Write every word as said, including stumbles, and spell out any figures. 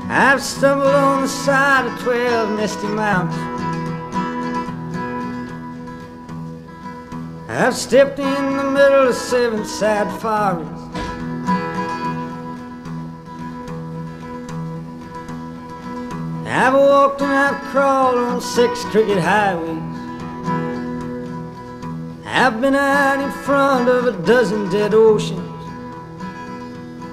I've stumbled on the side of twelve misty mountains. I've stepped in the middle of seven sad forests. I've walked and I've crawled on six crooked highways. I've been out in front of a dozen dead oceans.